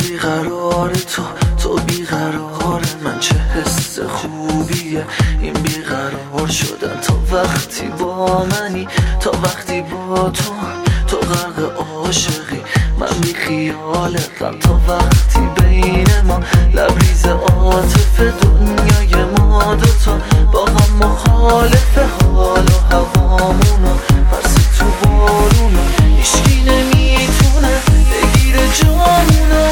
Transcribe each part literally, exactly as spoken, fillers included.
بیقرار تو تو بیقرار من، چه حس خوبیه این بیقرار شدن. تا وقتی با منی، تا وقتی با تو تو غرق عاشقی، من بی خیالتم. تا وقتی بین ما لبریز عاطف، دنیای ما دوتا با هم مخالف. حال و هوامونو پرس تو بارونو، هیچکی نمیتونه بگیره جامونو.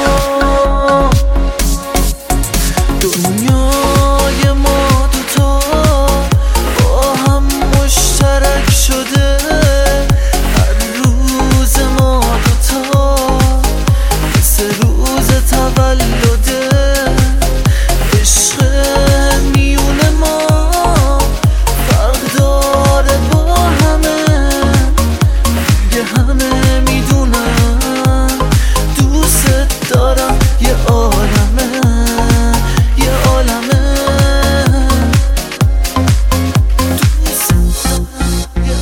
دنیای ما دوتا با هم مشترک شده، هر روز ما دوتا مثل روز تولده. عشق میون ما فرق داره با همه، دیگه همه میدونن دوست دارم. یه عالمه یه عالمه دوست دارم، یه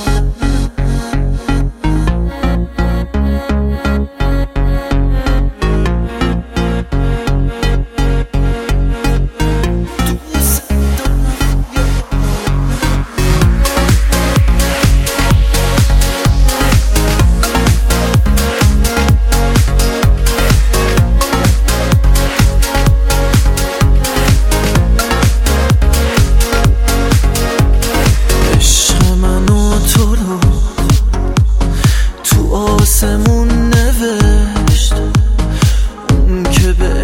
آسمون نوشت اون که به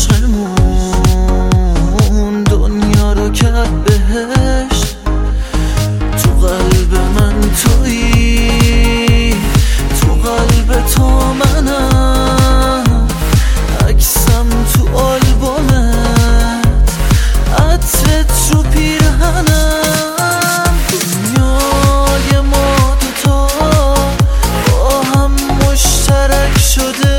عشقمون دنیا رو کرد بهشت. تو قلب من تویی، تو قلب تو منم، عکسم تو آلبومت، عطرت رو پیرهنم. دنیای ما دوتا با هم مشترک شده،